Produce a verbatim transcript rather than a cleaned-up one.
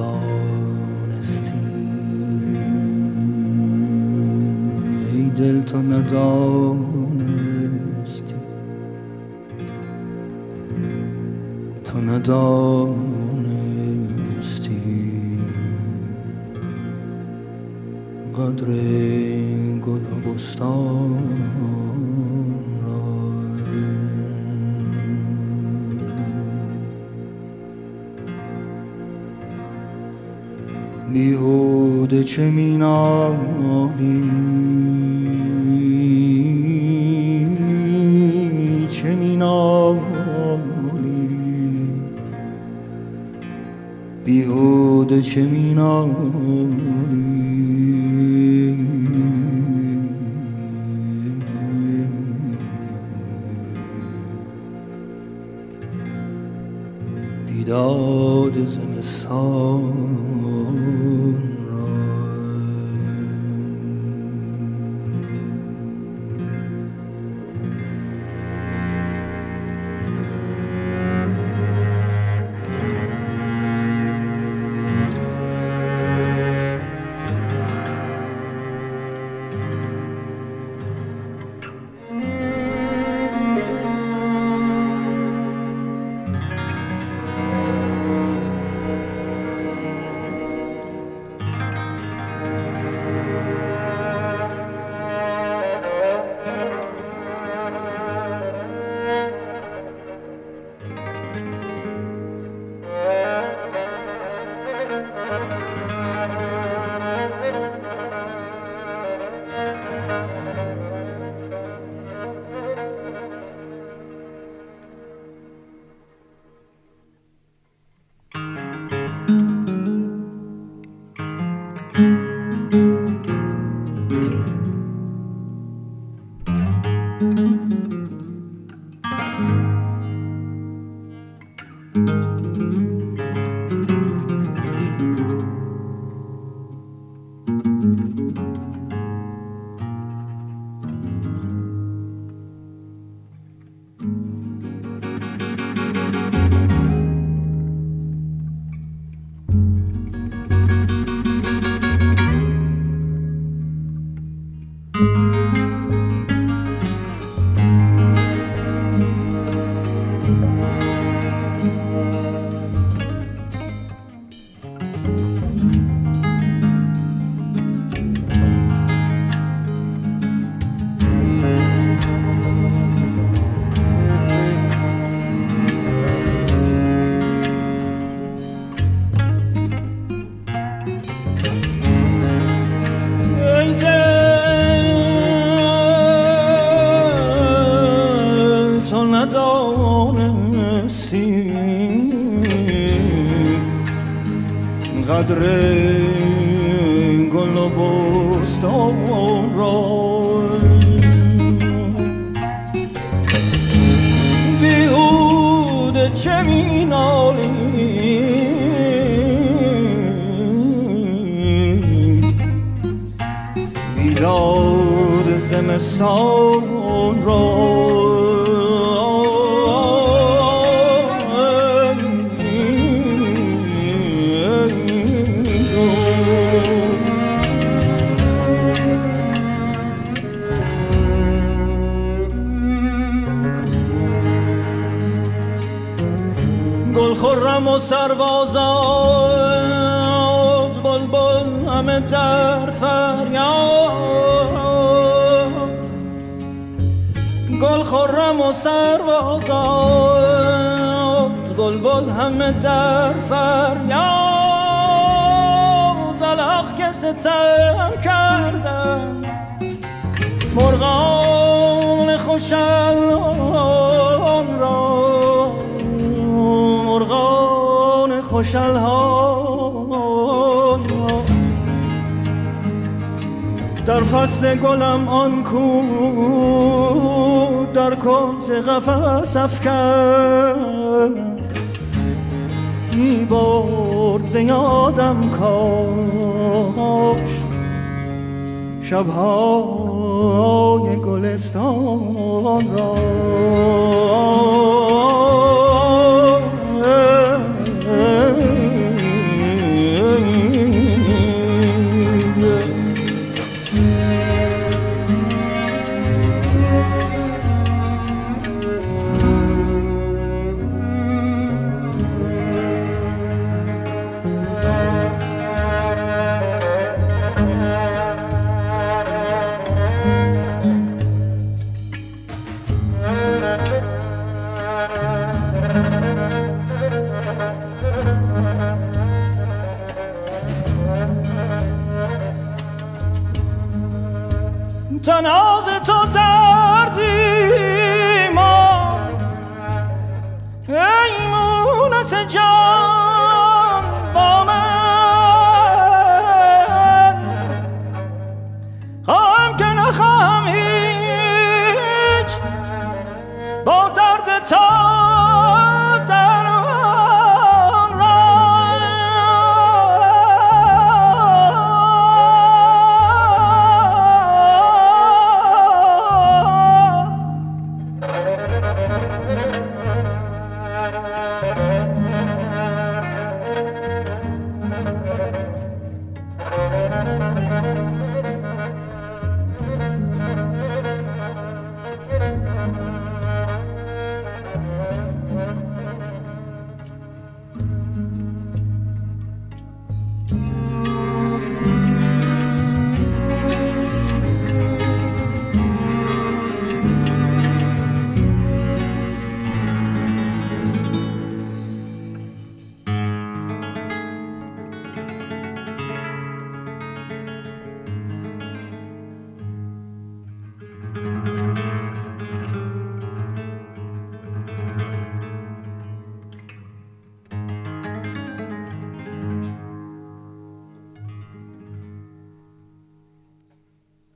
ندانستی، ای دل تو ندانستی، تو ندانستی قدر گل و بستان را. بیهوده چه می نالی، چه می نالی، بیهوده چه می نالی، بیداد زمستان را. قدر گل و بستان را. بیهوده چه می نالی، بیداد زمستان را. گل خرم و سروازاد، بلبل همه در فریاد. گل خرم و سروازاد، بلبل همه در فریاد. الحق که ستم کردن مرغان خوشالان را، مرغان خوشالان را. در فصل گلم آن کو در کنج قفس افکند، می برد ز یادم کاش شبهای گلستان را.